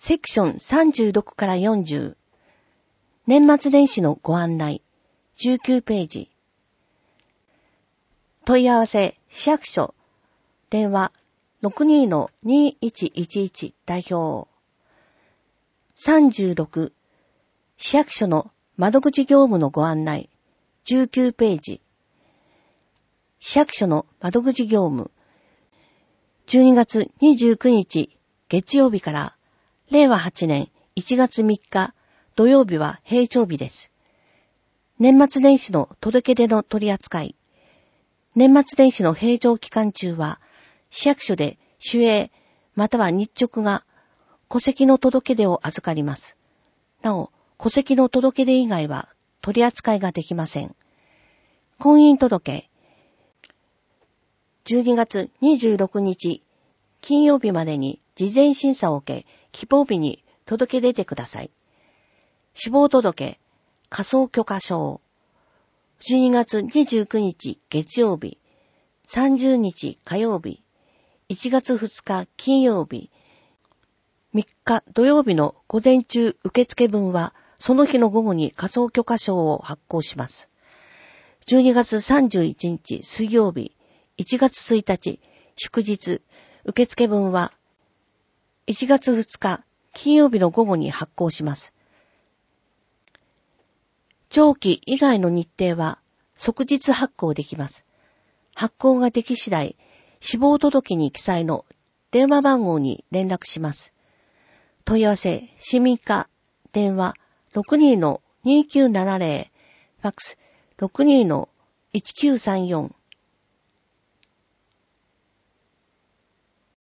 セクション36から40。年末年始のご案内。19ページ。問い合わせ、市役所。電話、62-2111 代表。36、市役所の窓口業務のご案内。19ページ。市役所の窓口業務。12月29日月曜日から令和8年1月3日土曜日は平常日です。年末年始の届け出の取り扱い。年末年始の平常期間中は市役所で守衛または日直が戸籍の届け出を預かります。なお、戸籍の届け出以外は取り扱いができません。婚姻届。12月26日金曜日までに事前審査を受け、希望日に届け出てください。死亡届、火葬許可証。12月29日月曜日、30日火曜日、1月2日金曜日、3日土曜日の午前中受付分は、その日の午後に火葬許可証を発行します。12月31日水曜日、1月1日祝日、受付分は、1月2日金曜日の午後に発行します。長期以外の日程は即日発行できます。発行ができ次第、死亡届に記載の電話番号に連絡します。問い合わせ、市民課、電話 62-2970、ファックス 62-1934